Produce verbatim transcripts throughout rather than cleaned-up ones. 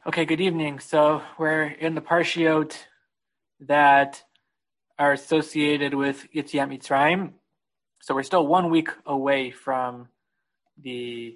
Okay, good evening. So we're in the parshiot that are associated with Yetziat Mitzrayim. So we're still one week away from the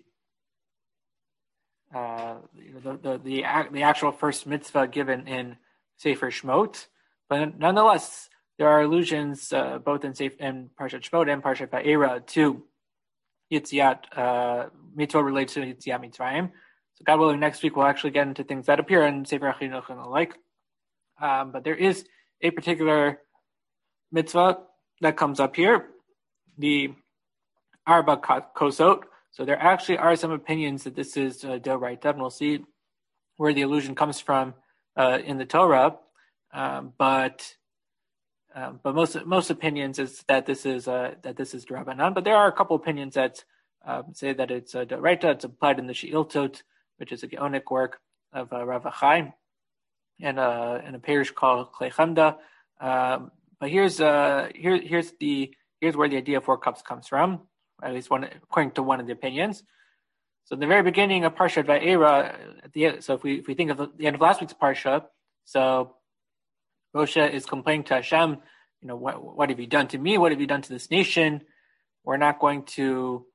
uh, the, the the the actual first mitzvah given in Sefer Shmot, but nonetheless there are allusions uh, both in Sefer in Parshat Shmot and Parshat Va'era to Yetziat uh, mitzvah related to Yetziat Mitzrayim. So God willing, next week we'll actually get into things that appear in Sefer HaChinuch and the like. Um, but there is a particular mitzvah that comes up here, the Arba Kosot. So there actually are some opinions that this is uh, Doraita, and we'll see where the allusion comes from uh, in the Torah. Um, but um, but most most opinions is that this is uh, that this is D'Rabbanan. But there are a couple opinions that um, say that it's uh, Doraita. It's applied in the She'iltot, which is a Geonic work of uh, Rav Achai, and uh, in a parish called Klei Chamda. Um, but here's uh, here here's the here's where the idea of four cups comes from, at least one according to one of the opinions. So in the very beginning of Parshat Va'era, at the end, so if we if we think of the end of last week's parsha, so Moshe is complaining to Hashem, you know, what what have you done to me? What have you done to this nation? We're not going to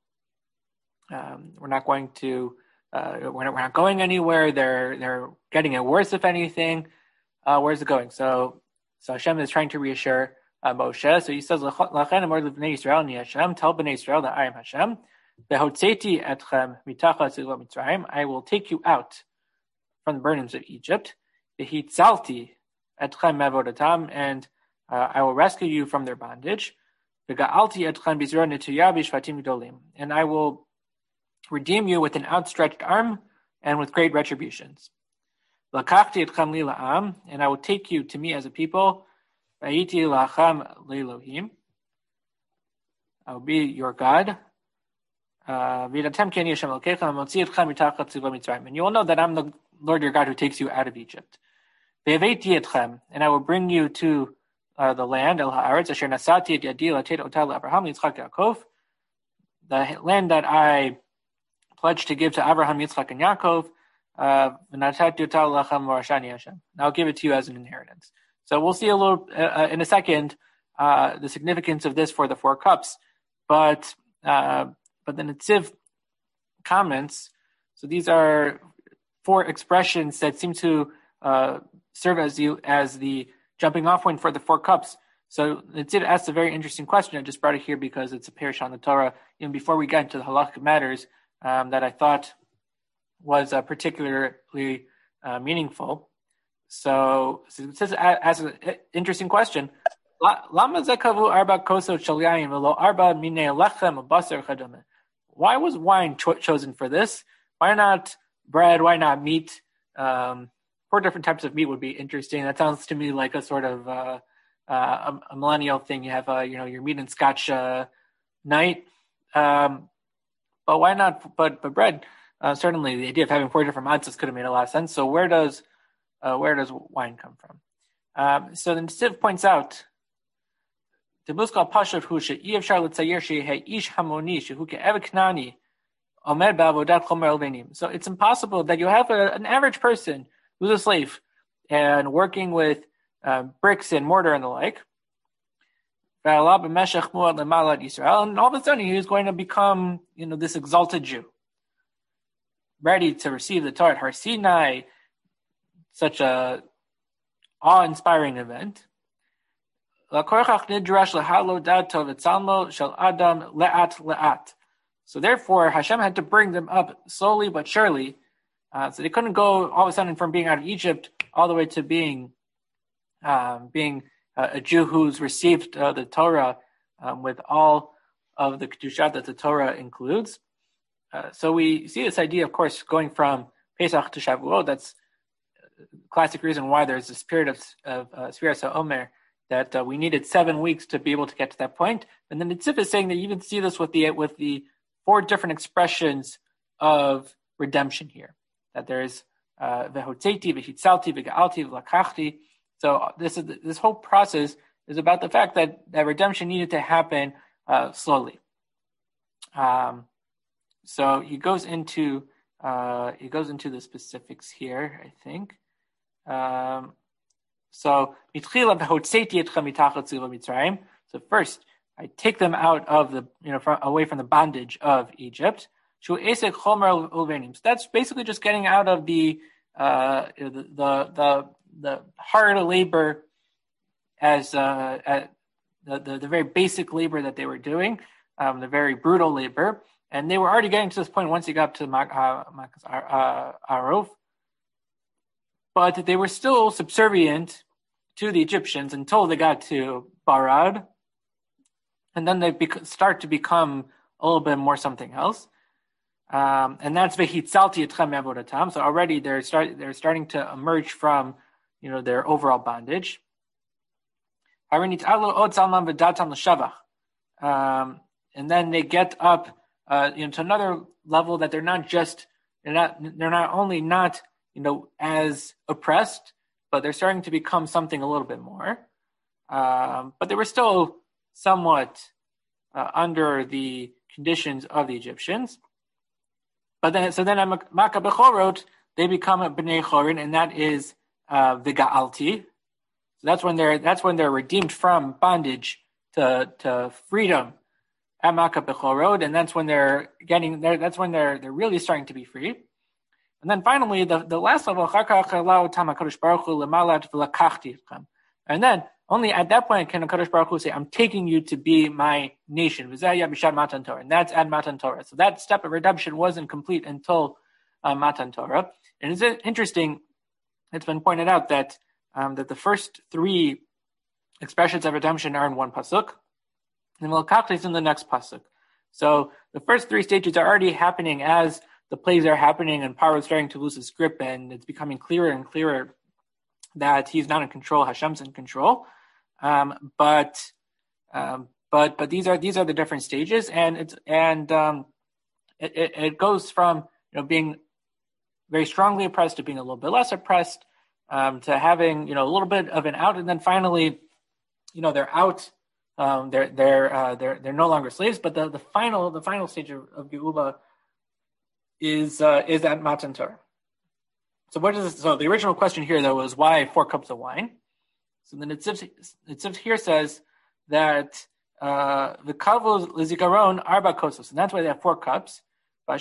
um, we're not going to Uh, we're, not, we're not going anywhere. They're they're getting it worse, if anything. Uh, where's it going? So so Hashem is trying to reassure uh, Moshe. So he says, "Lachem amar lebnei Yisrael ni Hashem." Tell Bnei Israel that I am Hashem. Vehotzeti etchem mitachas zilot Mitzrayim. I will take you out from the burdens of Egypt. Vehitzalti etchem mevodatam, and uh, I will rescue you from their bondage. Vega'alti etchem bizro netuya b'shvatim gedolim, and I will redeem you with an outstretched arm and with great retributions. Lakachti etchem li la'am, and I will take you to me as a people. Vayiti lachem le'elohim, I will be your God. V'yidatem keni Hashem elokechem motzi etchem mitachat tzivot Mitzrayim, and you will know that I'm the Lord your God who takes you out of Egypt. Ve'aveti etchem, and I will bring you to uh, the land el haaretz asher nasati et yadi latet otah leAbraham Yitzchak Yaakov, the land that I pledged to give to Abraham, Yitzchak, and Yaakov. Uh, I'll give it to you as an inheritance. So we'll see a little uh, in a second uh, the significance of this for the four cups. But uh, but the Netziv comments. So these are four expressions that seem to uh, serve as the as the jumping off point for the four cups. So Netziv asks a very interesting question. I just brought it here because it's a parish on the Torah. Even before we get into the halachic matters, Um, that I thought was uh, particularly uh, meaningful. So, so it says as an interesting question, why was wine cho- chosen for this? Why not bread? Why not meat? Um, four different types of meat would be interesting. That sounds to me like a sort of uh, uh, a, a millennial thing. You have uh, you know your meat and scotch uh, night. Um, But why not? But but bread. Uh, certainly, the idea of having four different matzahs could have made a lot of sense. So where does uh, where does wine come from? Um, so the Netziv points out the muskal pashut hu she'iv shar l'tzayer she'he ish hamoni shehu ke'ev knani omer ba'avodat chomer elvenim. So it's impossible that you have a, an average person who's a slave and working with uh, bricks and mortar and the like. And all of a sudden, he is going to become, you know, this exalted Jew, ready to receive the Torah at Har Sinai, such a awe-inspiring event. So therefore, Hashem had to bring them up slowly but surely. Uh, so they couldn't go all of a sudden from being out of Egypt all the way to being um, being Uh, a Jew who's received uh, the Torah um, with all of the Kedushat that the Torah includes. Uh, so we see this idea, of course, going from Pesach to Shavuot. That's a classic reason why there's this period of, of uh, Sfiras HaOmer, that uh, we needed seven weeks to be able to get to that point. And then the Netziv is saying that you even see this with the with the four different expressions of redemption here. That there's Vehotzeti, Vehitzalti, Vega'alti, V'lakachti. So this is this whole process is about the fact that, that redemption needed to happen uh, slowly. Um, so he goes into Uh, it goes into the specifics here, I think. Um, so, so first, I take them out of the, you know, from, away from the bondage of Egypt. So that's basically just getting out of the, uh, the, the, the, the hard labor as, uh, at the, the, the very basic labor that they were doing, um, the very brutal labor. And they were already getting to this point once you got to uh, uh, Arov. But they were still subservient to the Egyptians until they got to Barad. And then they bec- start to become a little bit more something else. Um, and that's Vehitzalti Etchem Avodatam. So already they're start they're starting to emerge from, you know, their overall bondage. Um, and then they get up uh, you know, to another level that they're not just they're not they're not only not, you know, as oppressed, but they're starting to become something a little bit more. Um, but they were still somewhat uh, under the conditions of the Egyptians. But then, so then at Makkah Bechorot, they become a Bnei Chorin, and that is uh, the Ga'alti. So that's when they're that's when they're redeemed from bondage to to freedom at Makkah Bechorot, and that's when they're getting there. That's when they're they're really starting to be free. And then finally, the, the last level, and then only at that point can HaKadosh Baruch Hu say, I'm taking you to be my nation. And that's at Matan Torah. So that step of redemption wasn't complete until uh, Matan Torah. And it's interesting, it's been pointed out that um, that the first three expressions of redemption are in one pasuk, and Melkach is in the next pasuk. So the first three stages are already happening as the plagues are happening, and Paro is starting to lose his grip, and it's becoming clearer and clearer that he's not in control. Hashem's in control. Um, but um, but but these are these are the different stages, and it's and um, it, it, it goes from, you know, being very strongly oppressed to being a little bit less oppressed, um, to having, you know, a little bit of an out, and then finally, you know, they're out. Um, they're they're uh, they're they're no longer slaves. But the, the final the final stage of, of Geula is uh, is at Matan Torah. So what is this? So the original question here though was why four cups of wine? So then it Netziv here says that uh, the kavod lizikaron arba kosos, and that's why they have four cups. That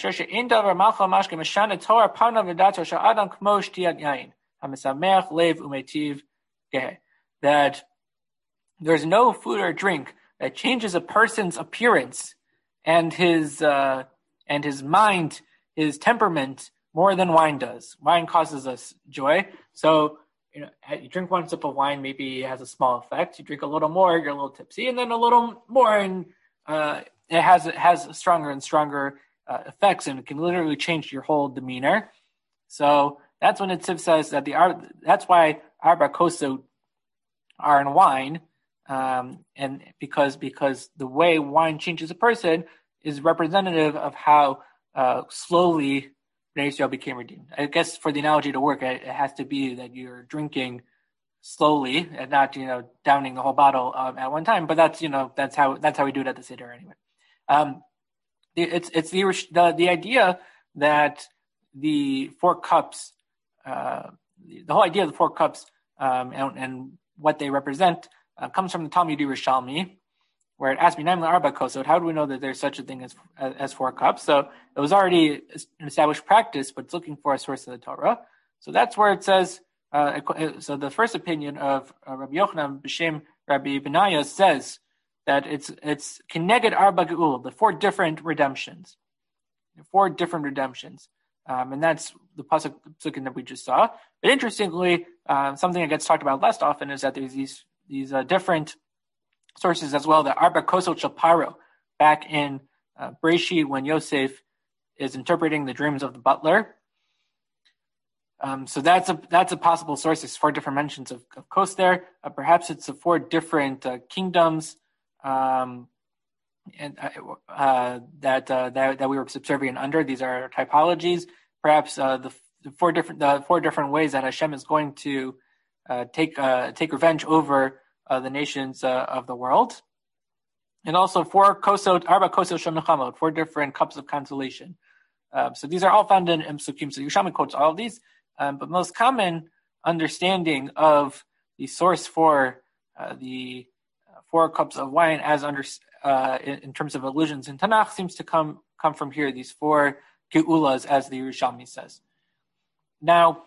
there's no food or drink that changes a person's appearance and his uh, and his mind, his temperament, more than wine does. Wine causes us joy. So, you know, you drink one sip of wine, maybe it has a small effect. You drink a little more, you're a little tipsy, and then a little more, and uh, it has it has stronger and stronger uh, effects, and it can literally change your whole demeanor. So that's when Netziv says that the that's why arba koso are in wine, um, and because because the way wine changes a person is representative of how uh, slowly Bnei Yisrael became redeemed. I guess for the analogy to work, it has to be that you're drinking slowly and not, you know, downing the whole bottle um, at one time. But that's, you know, that's how that's how we do it at the Seder anyway. Um, it's it's the the the idea that the four cups, uh, the whole idea of the four cups um, and, and what they represent uh, comes from the Talmud Yerushalmi, where it asks me, so how do we know that there's such a thing as as four cups? So it was already an established practice, but it's looking for a source of the Torah. So that's where it says, uh, so the first opinion of uh, Rabbi Yochanan B'Shem Rabbi Benaya says that it's it's Keneged Arba Geul, the four different redemptions, the four different redemptions. Um, and that's the pasuk that we just saw. But interestingly, uh, something that gets talked about less often is that there's these these uh, different sources as well. The Arba Kosot Shel Paro, back in uh, Breshit, when Yosef is interpreting the dreams of the butler. Um, so that's a that's a possible source. There's four different mentions of, of Kos there. Uh, perhaps it's the four different uh, kingdoms um, and uh, uh, that, uh, that that we were subservient under. These are typologies. Perhaps uh, the, the four different the four different ways that Hashem is going to uh, take uh, take revenge over uh, the nations uh, of the world, and also four kosot arba kosot shel nechamot, four different cups of consolation. Um, so these are all found in Psukim. So Yerushalmi quotes all of these, um, but most common understanding of the source for uh, the uh, four cups of wine, as under uh, in, in terms of allusions in Tanakh, seems to come come from here. These four geulas, as the Yerushalmi says. Now,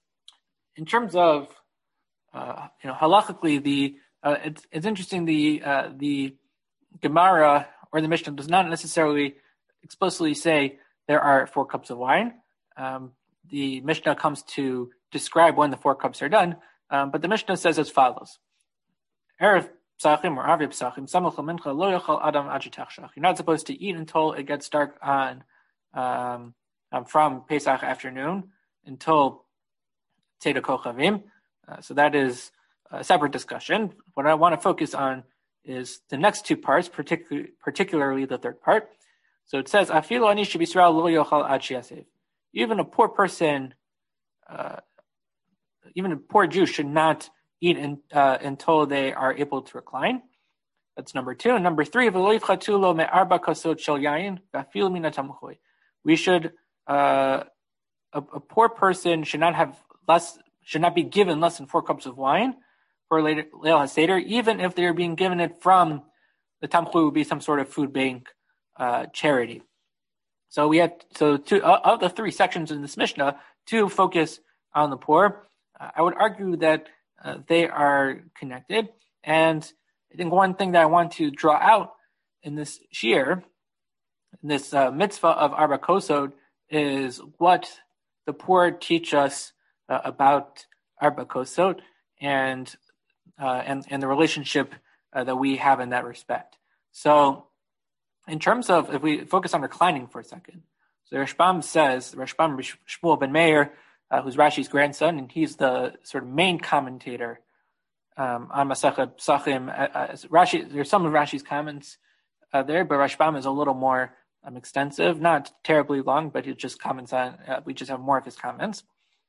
in terms of uh, you know halachically, the uh, it's it's interesting. The uh, the Gemara or the Mishnah does not necessarily explicitly say there are four cups of wine. Um, the Mishnah comes to describe when the four cups are done, um, but the Mishnah says as follows: Erev Psachim or Aviv Psachim, Samachal Mincha lo yochal Adam ad shetachshach. You're not supposed to eat until it gets dark on um, um, from Pesach afternoon until Tzedek Kochavim. Uh, so that is a separate discussion. What I want to focus on is the next two parts, particularly particularly the third part. So it says, "Afilu ani shebisrael lo yochal ad sheyasev." Even a poor person, uh, even a poor Jew, should not eat in, uh, until they are able to recline. That's number two. And number three, "V'lo yifchatu lo me'arba kosot shel yayin v'afilu min hatamchoi." We should, uh, a, a poor person should not have less, should not be given less than four cups of wine for Leil HaSeder, even if they're being given it from the tamchui, would be some sort of food bank uh, charity. So we have so two uh, of the three sections in this Mishnah, two focus on the poor. Uh, I would argue that uh, they are connected, and I think one thing that I want to draw out in this shiur, in this uh, mitzvah of Arba Kosod, is what the poor teach us uh, about Arba Kosod and uh, and and the relationship uh, that we have in that respect. So, in terms of, if we focus on reclining for a second, so Rashbam says, Rashbam Shmuel ben Meir, uh, who's Rashi's grandson, and he's the sort of main commentator um, on Masechet Psachim. Uh, Rashi, there's some of Rashi's comments uh, there, but Rashbam is a little more um, extensive, not terribly long, but he just comments on. Uh, we just have more of his comments.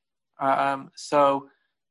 Um, so,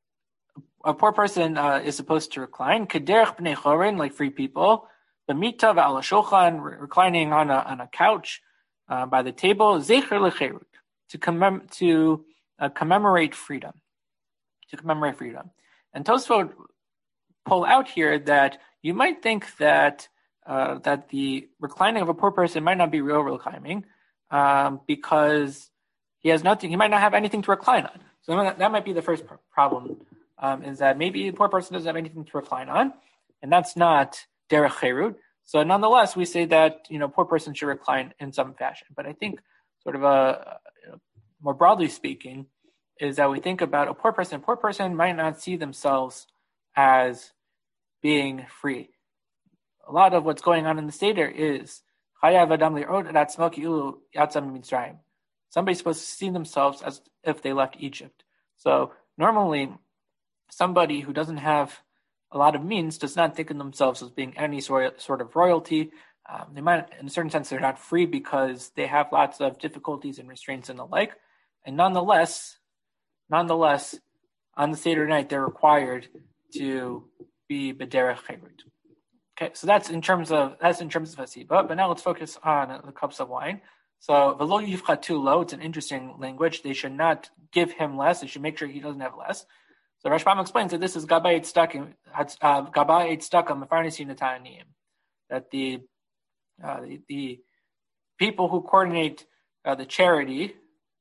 a poor person uh, is supposed to recline, kederech bnei chorin, like free people. B'mita v'ala shulchan, reclining on a on a couch uh, by the table, zecher lecherut, to commem- to uh, commemorate freedom, to commemorate freedom. And Tosfot pull out here that you might think that uh, that the reclining of a poor person might not be real reclining um, because he has nothing. He might not have anything to recline on. So that, that might be the first problem. Um, is that maybe the poor person doesn't have anything to recline on, and that's not derech cherut. So nonetheless, we say that, you know, poor person should recline in some fashion. But I think, sort of a, you know, more broadly speaking, is that we think about a poor person. A poor person might not see themselves as being free. A lot of what's going on in the Seder is chayav adam li'od at atzmo ki'ulu yatzah miMitzrayim. Somebody's supposed to see themselves as if they left Egypt. So normally, somebody who doesn't have a lot of means does not think of themselves as being any sort sort of royalty. Um, they might, in a certain sense, they're not free because they have lots of difficulties and restraints and the like. And nonetheless, nonetheless, on the Seder night, they're required to be b'derech cherut. Okay, so that's in terms of that's in terms of hasiba. But now let's focus on the cups of wine. So v'lo yifchatu lo, it's an interesting language. They should not give him less. They should make sure he doesn't have less. So Rashbam explains that this is Gabay Tzedakah, Gabay Tzedakah Mefarnesi Netaniyim, that the, uh, the the people who coordinate uh, the charity,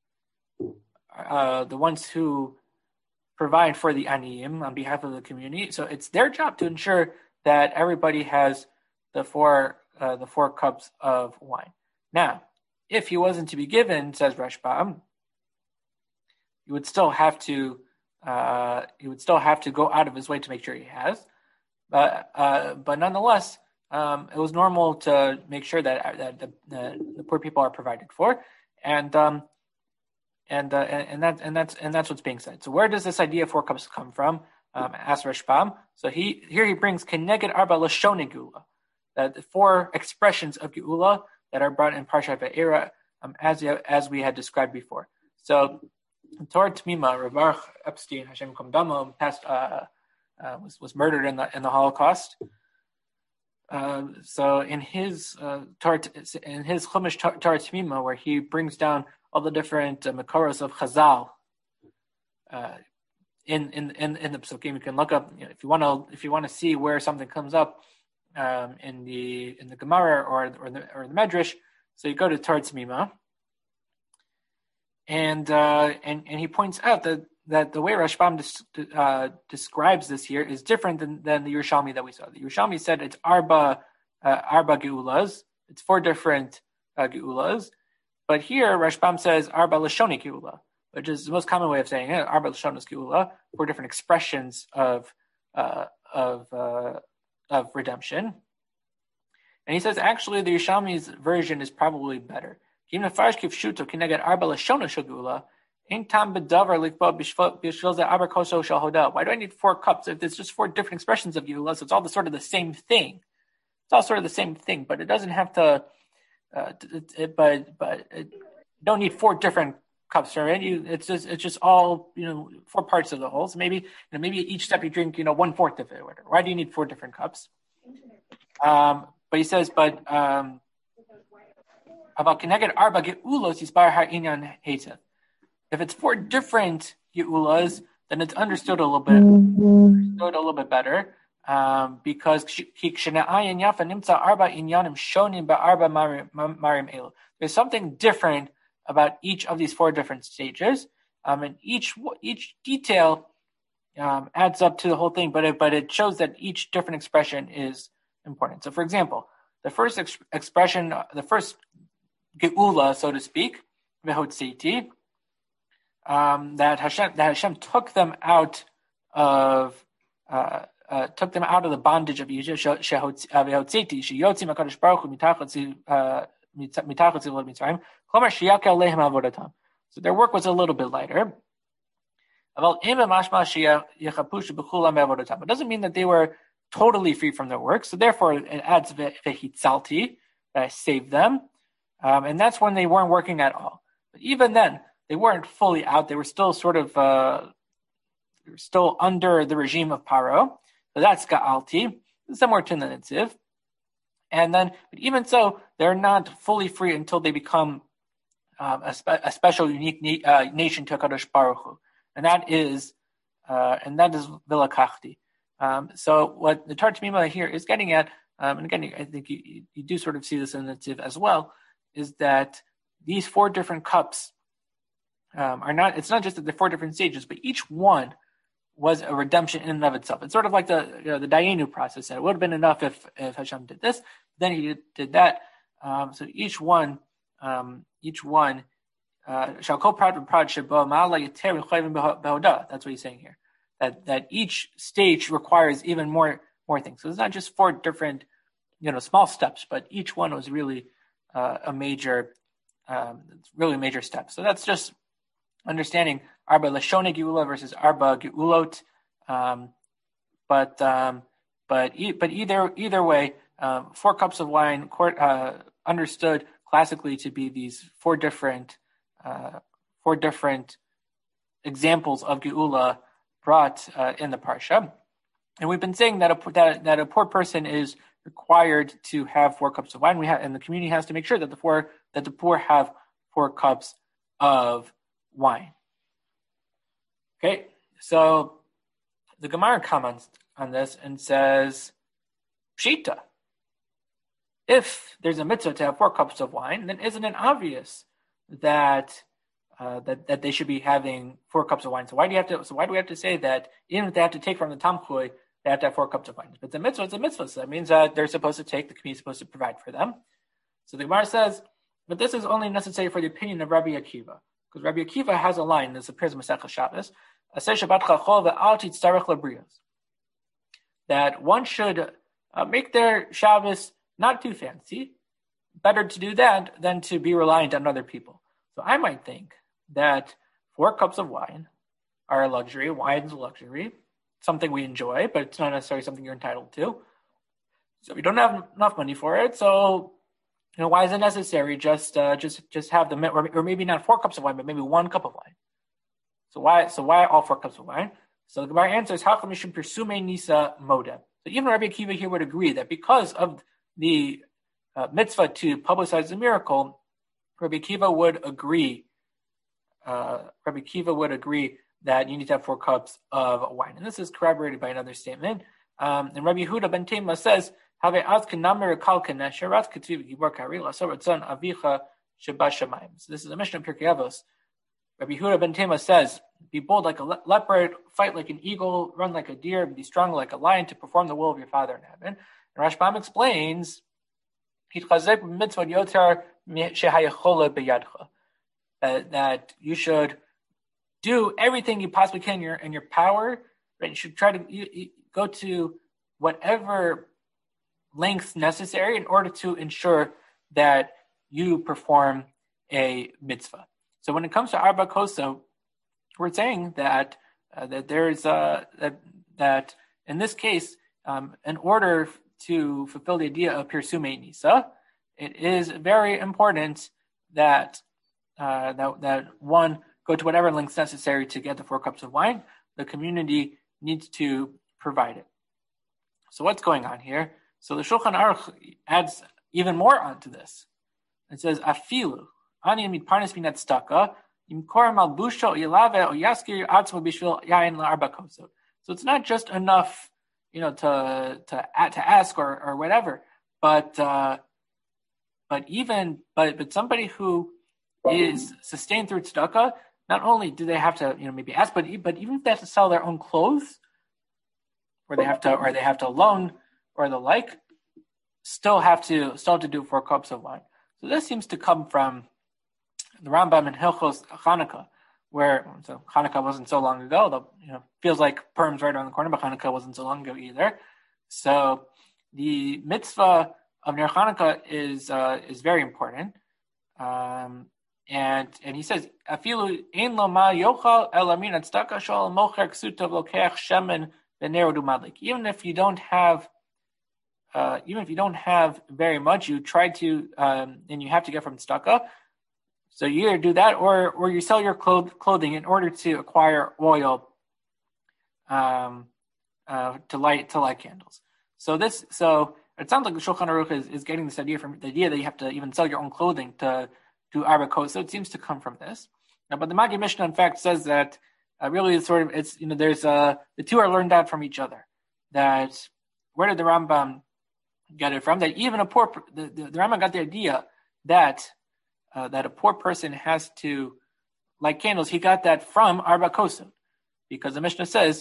uh, the ones who provide for the aniyim on behalf of the community. So it's their job to ensure that everybody has the four uh, the four cups of wine. Now, if he wasn't to be given, says Rashbam, you would still have to. Uh, he would still have to go out of his way to make sure he has, but uh, but nonetheless, um, it was normal to make sure that that the, the, the poor people are provided for, and um, and uh, and that and that's and that's what's being said. So where does this idea of four cups come from? Um, asks Rashbam. So he here he brings keneged arba lashon geula, that the four expressions of geula that are brought in Parshat Va'era, um, as as we had described before. So. Torah Tmima, Rav Baruch Epstein, Hashem Yikam Damo, passed uh, uh, was was murdered in the in the Holocaust. uh, so in his uh, tar, in his Chumash Torah Tamima, where he brings down all the different uh, Makoros of Chazal, uh, in, in in in the Psukim, you can look up, you know, if you want to if you want to see where something comes up um, in the in the Gemara or or the or the Medrash. So you go to Torah Tamima, and uh, and and he points out that. that the way Rashbam des- uh, describes this here is different than, than the Yerushalmi that we saw. The Yerushalmi said it's Arba, uh, Arba Geulas. It's four different uh, Geulas. But here, Rashbam says Arba Lashoni Geula, which is the most common way of saying it, Arba Lashonos Geula, four different expressions of uh, of uh, of redemption. And he says, actually, the Yerushalmi's version is probably better. Why do I need four cups if there's just four different expressions of Geula? So it's all the sort of the same thing. It's all sort of the same thing, but it doesn't have to. Uh, it, it, but but it, you don't need four different cups, right? You, it's just it's just all, you know, four parts of the whole. So maybe, you know, maybe each step you drink, you know, one fourth of it. Or whatever. Why do you need four different cups? Um, but he says, but um, about Keneged Arba Geulos Yisbar Har Inyan Heitev. If it's four different Geulas, then it's understood a little bit, understood a little bit better, um, because there's something different about each of these four different stages, um, and each each detail um, adds up to the whole thing. But it, but it shows that each different expression is important. So, for example, the first ex- expression, the first Geula, so to speak, Vehotzeti. Um, that Hashem that Hashem took them out of uh, uh, took them out of the bondage of Egypt. Shehotzeti sheyotzi makadosh baruch hu mitachat mitachat zivul mitzrayim. Chomer sheyakel lehem avodatam. So their work was a little bit lighter. It doesn't mean that they were totally free from their work. So therefore, it adds vehitzalti, that I saved them, um, and that's when they weren't working at all. But even then, they weren't fully out. They were still sort of, uh, they were still under the regime of Paro. So that's Ga'alti, similar to the Nitziv. And then, but even so, they're not fully free until they become um, a, spe- a special, unique na- uh, nation to HaKadosh Baruch Hu. And that is, uh, and that is Vilakachti. Um, so what the Torah Tamima here is getting at, um, and again, I think you, you do sort of see this in the Nitziv as well, is that these four different cups Um, are not. It's not just that they're four different stages, but each one was a redemption in and of itself. It's sort of like the you know, the Dayenu process. It would have been enough if, if Hashem did this, then He did, did that. Um, so each one, um, each one, shall co proud proud That's what he's saying here. That that each stage requires even more more things. So it's not just four different, you know, small steps, but each one was really uh, a major, um, really a major step. So that's just understanding Arba Lashone Geula versus Arba Geulot, um, but um, but e- but either either way, um, four cups of wine court, uh, understood classically to be these four different uh, four different examples of Geula brought uh, in the parsha, and we've been saying that a that, that a poor person is required to have four cups of wine. We have, and the community has to make sure that the four that the poor have four cups of wine. Okay, so the Gemara comments on this and says, Pshita, if there's a mitzvah to have four cups of wine, then isn't it obvious that uh, that that they should be having four cups of wine? So why do you have to? So why do we have to say that even if they have to take from the tamchui, they have to have four cups of wine? If it's a mitzvah, it's a mitzvah. So that means that they're supposed to take. The community is supposed to provide for them. So the Gemara says, but this is only necessary for the opinion of Rabbi Akiva. Because Rabbi Akiva has a line, this appears in Masechah Shabbos, that one should uh, make their Shabbos not too fancy. Better to do that than to be reliant on other people. So I might think that four cups of wine are a luxury. Wine is a luxury, something we enjoy, but it's not necessarily something you're entitled to. So we don't have enough money for it, so you know, why is it necessary just uh, just just have the or, or maybe not four cups of wine, but maybe one cup of wine? So why so why all four cups of wine? So the Gemara answers, how come you should pursue nisa modeh? So even Rabbi Akiva here would agree that because of the uh, mitzvah to publicize the miracle, Rabbi Akiva would agree. Uh, Rabbi Akiva would agree that you need to have four cups of wine, and this is corroborated by another statement. Um, and Rabbi Yehuda ben Tema says, "Have az kenamer kalken nesherat ketiv gibor karila so ratzon avicha shebashamayim." So this is a Mishnah of Pirkei Avos. Rabbi Yehuda ben Tema says, "Be bold like a le- leopard, fight like an eagle, run like a deer, be strong like a lion to perform the will of your Father in heaven." And Rashbam explains, that, that you should do everything you possibly can in your, in your power. Right? You should try to you, you go to whatever lengths necessary in order to ensure that you perform a mitzvah. So when it comes to Arba Koso, we're saying that uh, that there's uh, that that in this case, um, in order to fulfill the idea of Pirsume Nisa, it is very important that uh, that that one go to whatever lengths necessary to get the four cups of wine. The community needs to provide it. So what's going on here? So the Shulchan Aruch adds even more onto this. It says, "Afilu ani mitparnes min tzedakah imkor malbusho ilave o yaskir atzmo bishvil yain la'arba kosot." So it's not just enough, you know, to to to ask or or whatever, but uh, but even but but somebody who is sustained through tzedakah, not only do they have to, you know, maybe ask, but but even if they have to sell their own clothes, or they have to or they have to loan or the like, still have to still have to do four cups of wine. So this seems to come from the Rambam in Hilchos Chanukah, where so Chanukah wasn't so long ago. Though, you know, feels like Purim's right around the corner, but Chanukah wasn't so long ago either. So the mitzvah of Ner Chanukah is uh, is very important. Um, and and he says, "Afilu ein lo ma yochal elamin tzedakah shol mocher ksutav lokech shemen v'nerodu madlik." Even if you don't have Uh, even if you don't have very much, you try to, um, and you have to get from tzedakah. So you either do that, or or you sell your cloth- clothing in order to acquire oil, um, uh, to light to light candles. So this, so it sounds like the Shulchan Aruch is, is getting this idea from the idea that you have to even sell your own clothing to do arba kos. So it seems to come from this. Now, but the Magi Mishnah, in fact, says that uh, really it's sort of it's you know there's uh the two are learned out from each other. That where did the Rambam get it from? That even a poor, the, the, the Rambam got the idea that uh, that a poor person has to light candles. He got that from arba kosot, because the Mishnah says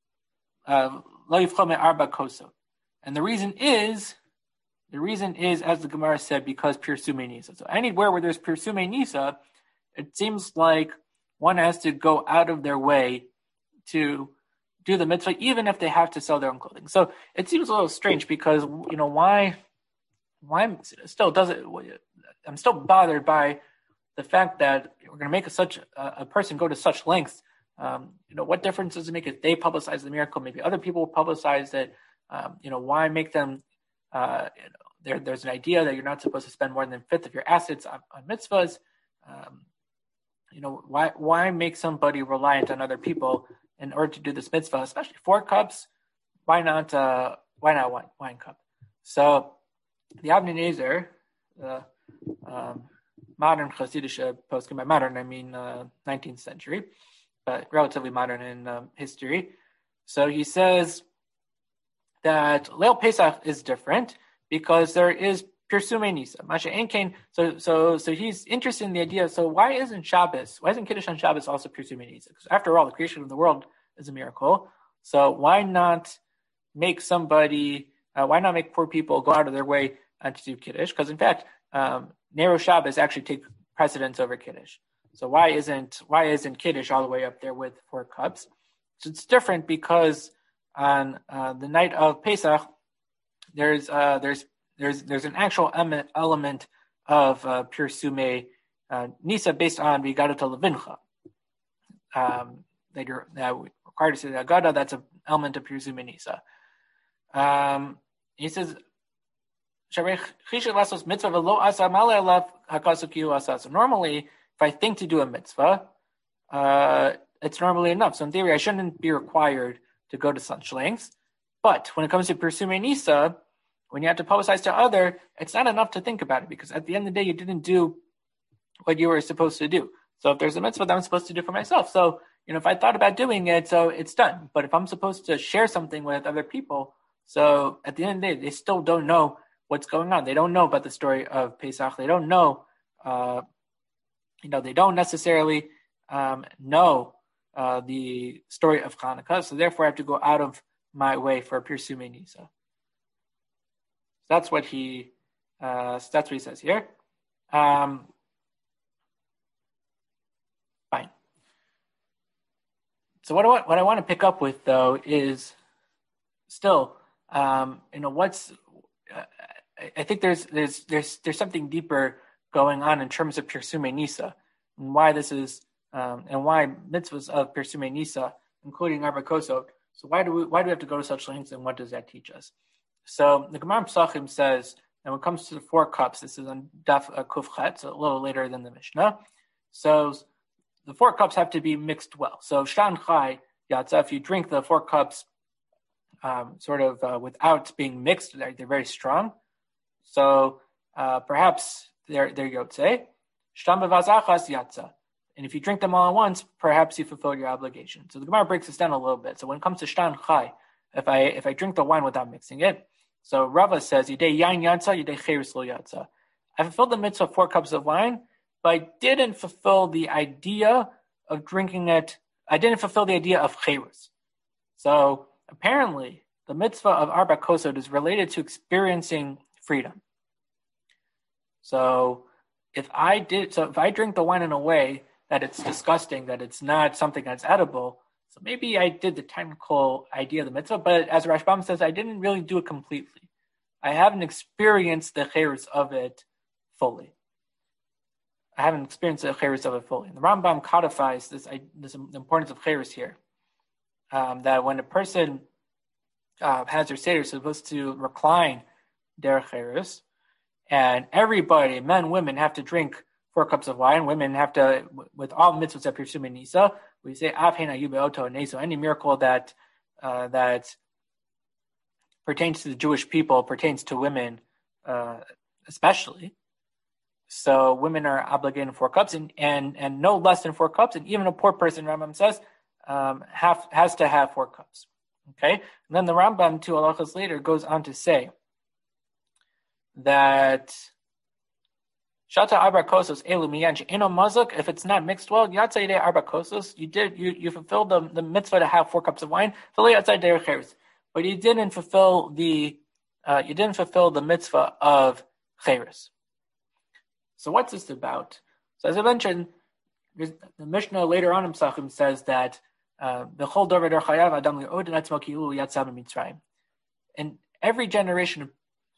lo yivchol me arba kosot, and the reason is the reason is as the Gemara said, because pirsume nisa. So anywhere where there's pirsume nisa, it seems like one has to go out of their way to do the mitzvah, even if they have to sell their own clothing. So it seems a little strange because, you know, why, why still does it, I'm still bothered by the fact that we're going to make a, such a, a person go to such lengths. Um, you know, what difference does it make if they publicize the miracle? Maybe other people will publicize it. Um, you know, why make them, uh, you know, there, there's an idea that you're not supposed to spend more than a fifth of your assets on, on mitzvahs. Um, you know, why, why make somebody reliant on other people in order to do this mitzvah, especially four cups? Why not? Uh, why not one wine cup? So the Avnei Nezer, the um, modern Hasidic poskim, by modern I mean uh, nineteenth century, but relatively modern in um, history. So he says that Leil Pesach is different because there is Pirsume Nisa, Masha Enkein. So, so, so he's interested in the idea. So, why isn't Shabbos? Why isn't Kiddush on Shabbos also Pirsume Nisa? Because after all, the creation of the world is a miracle. So, why not make somebody? Uh, why not make poor people go out of their way uh, to do Kiddush? Because in fact, um, Nero Shabbos actually take precedence over Kiddush. So, why isn't why isn't Kiddush all the way up there with four cups? So it's different because on uh, the night of Pesach, there's uh, there's There's there's an actual element of uh, Pirsume uh, Nisa based on Vigada to Levincha. Um, that you're that required to say the Agada, that's an element of Pirsume Nisa. Um, he says, so normally, if I think to do a mitzvah, uh, it's normally enough. So in theory, I shouldn't be required to go to such lengths. But when it comes to Pirsumei Nisa, when you have to publicize to other, it's not enough to think about it, because at the end of the day, you didn't do what you were supposed to do. So if there's a mitzvah that I'm supposed to do for myself, so you know, if I thought about doing it, so it's done. But if I'm supposed to share something with other people, so at the end of the day, they still don't know what's going on. They don't know about the story of Pesach. They don't know, uh, you know, they don't necessarily um, know uh, the story of Hanukkah. So therefore, I have to go out of my way for Pirsumei Nisa. So that's what he, uh, so that's what he says here. Um, fine. So what I want, what I want to pick up with though is still, um, you know, what's uh, I think there's there's there's there's something deeper going on in terms of Pirsumei Nisa, and why this is um, and why mitzvahs of Pirsumei Nisa, including Arba Kosot. So why do we why do we have to go to such lengths, and what does that teach us? So the Gemara Pesachim says, and when it comes to the four cups, this is on Daf uh, Kuf Chet, so a little later than the Mishnah. So the four cups have to be mixed well. So Shtan Chai Yatza, if you drink the four cups um, sort of uh, without being mixed, they're, they're very strong. So uh, perhaps they're they're Yotze. Shtam Bevazachas Yatza. And if you drink them all at once, perhaps you fulfill your obligation. So the Gemara breaks this down a little bit. So when it comes to Shtan Chai, if I if I drink the wine without mixing it, so Rava says, Yidei Yain Yatza, Yidei Cheres Lo Yatza. I fulfilled the mitzvah of four cups of wine, but I didn't fulfill the idea of drinking it. I didn't fulfill the idea of Cheres. So apparently, the mitzvah of Arba Kosot is related to experiencing freedom. So if I did, so if I drink the wine in a way that it's disgusting, that it's not something that's edible, so maybe I did the technical idea of the mitzvah, but as Rashbam says, I didn't really do it completely. I haven't experienced the cheres of it fully. I haven't experienced the cheres of it fully. And the Rambam codifies this, this the importance of cheres here. Um, that when a person uh, has their seder, supposed to recline their cheres, and everybody, men, women, have to drink four cups of wine. Women have to, with all mitzvahs that Pirsumei Nisa, we say Avhen Ayu Be'oto Neso. Any miracle that uh, that pertains to the Jewish people pertains to women, uh, especially. So women are obligated in four cups, and, and and no less than four cups. And even a poor person, Rambam says, um, have, has to have four cups. Okay, and then the Rambam two halachas later goes on to say that Shata Arba Kosos Elu Miyan She'eno Mazuk, if it's not mixed well, Yatsa Yidei Arba Kosos, you did you you fulfilled the, the mitzvah to have four cups of wine, but you didn't fulfill the uh, you didn't fulfill the mitzvah of cheres. So what's this about? So as I mentioned, the Mishnah later on in Pesachim says that the whole Dover Der Chayav Adam Li'od Atzmo Ki'ulu Yatsa B'Mitzrayim. In every generation,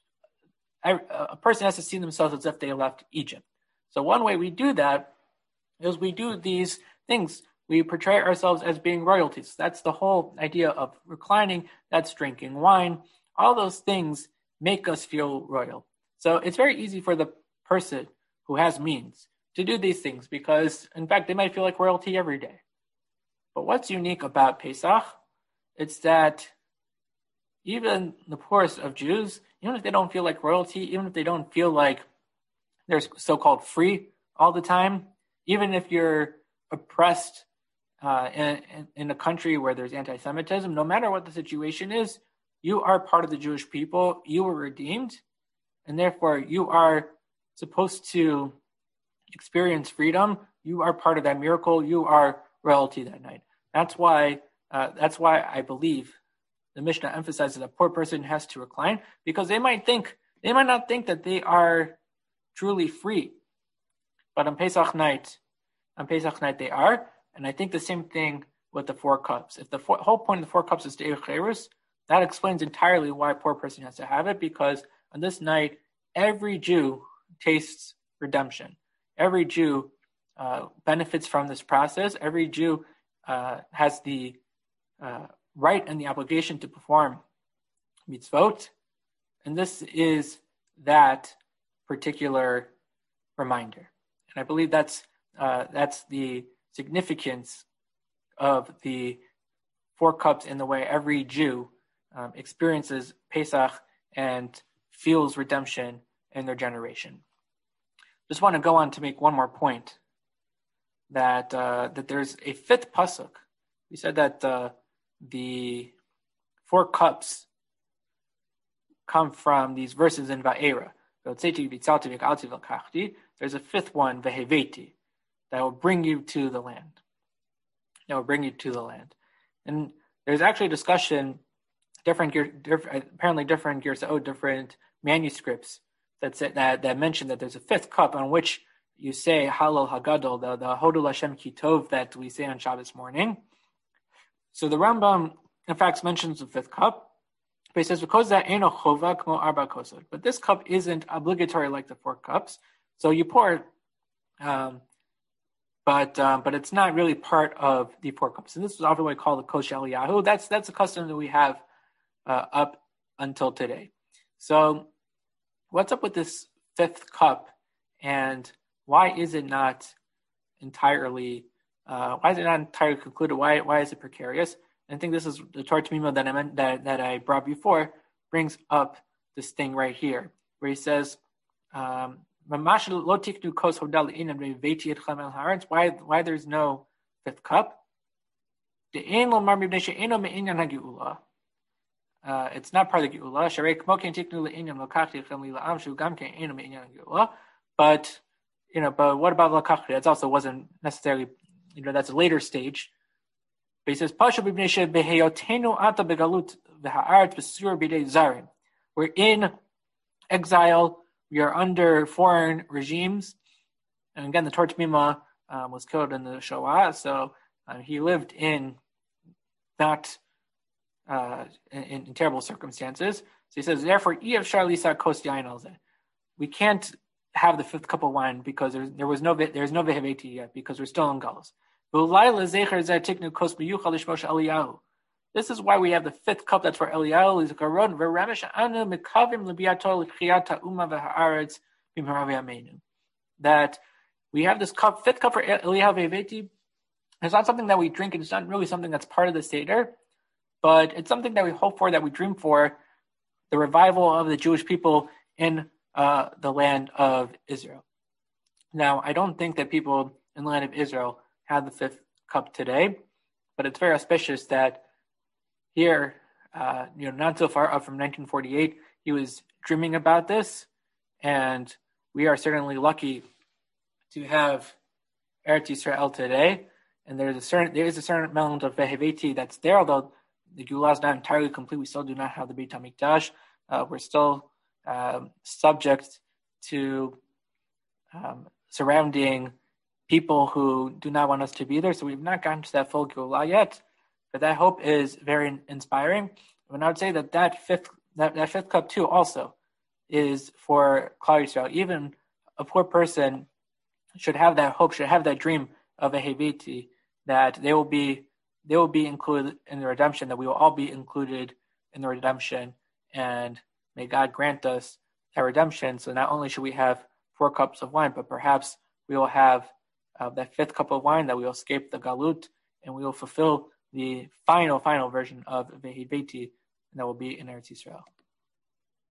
a person has to see themselves as if they left Egypt. So one way we do that is we do these things. We portray ourselves as being royalties. That's the whole idea of reclining. That's drinking wine. All those things make us feel royal. So it's very easy for the person who has means to do these things because, in fact, they might feel like royalty every day. But what's unique about Pesach? It's that even the poorest of Jews, even if they don't feel like royalty, even if they don't feel like they're so-called free all the time, even if you're oppressed uh, in, in a country where there's anti-Semitism, no matter what the situation is, you are part of the Jewish people, you were redeemed, and therefore you are supposed to experience freedom. You are part of that miracle. You are royalty that night. That's why, uh, that's why I believe the Mishnah emphasizes that a poor person has to recline, because they might think, they might not think that they are truly free. But on Pesach night, on Pesach night they are. And I think the same thing with the four cups. If the four, whole point of the four cups is to Eir Cherus, that explains entirely why a poor person has to have it, because on this night, every Jew tastes redemption. Every Jew uh, benefits from this process. Every Jew uh, has the uh, right and the obligation to perform mitzvot. And this is that particular reminder. And I believe that's uh, that's the significance of the four cups in the way every Jew um, experiences Pesach and feels redemption in their generation. Just want to go on to make one more point, that uh, that there's a fifth pasuk. We said that uh, the four cups come from these verses in Va'era. There's a fifth one, Veheveti, that will bring you to the land. That will bring you to the land. And there's actually a discussion, different, different apparently different Girsa'ot, different manuscripts that say, that that mention that there's a fifth cup on which you say Halal Hagadol, the, the Hodul Hashem Kitov that we say on Shabbos morning. So the Rambam, in fact, mentions the fifth cup, but he says because that Eno Chova Kmo Arba Kosod. But this cup isn't obligatory like the four cups. So you pour, um, but um, but it's not really part of the four cups. And this is often what we call the Kos Eliyahu. That's that's a custom that we have uh, up until today. So what's up with this fifth cup, and why is it not entirely uh, why is it not entirely concluded? Why why is it precarious? And I think this is the Torah Tamima that I meant, that that I brought before brings up this thing right here, where he says, um, why why there's no fifth cup? Uh, it's not part of the Geula. But you know, but what about Lakachri? That also wasn't necessarily, you know, that's a later stage. But he says, we're in exile, we are under foreign regimes. And again, the Torah Tamima um, was killed in the Shoah, so uh, he lived in not uh, in, in terrible circumstances. So he says, therefore, we can't have the fifth cup of wine because there, there was no there's no veheveti yet because we're still in Galus. This is why we have the fifth cup that's for Eliyahu. That we have this cup, fifth cup for Eliyahu veheveti. It's not something that we drink, and it's not really something that's part of the Seder, but it's something that we hope for, that we dream for, the revival of the Jewish people in uh, the land of Israel. Now, I don't think that people in the land of Israel have the fifth cup today, but it's very auspicious that here, uh, you know, not so far up from nineteen forty-eight, he was dreaming about this, and we are certainly lucky to have Eretz Yisrael today. And there's a certain there is a certain amount of veheveti that's there, although the Geulah is not entirely complete. We still do not have the Beit HaMikdash. Uh, we're still um, subject to um, surrounding people who do not want us to be there. So we've not gotten to that full Geulah yet. But that hope is very inspiring. And I would say that that fifth that, that fifth cup too also is for Klal Yisrael. Even a poor person should have that hope, should have that dream of a Heviti, that they will be they will be included in the redemption, that we will all be included in the redemption, and may God grant us that redemption. So not only should we have four cups of wine, but perhaps we will have uh, that fifth cup of wine, that we will escape the Galut, and we will fulfill the final, final version of Vehiveti, and that will be in Eretz Yisrael.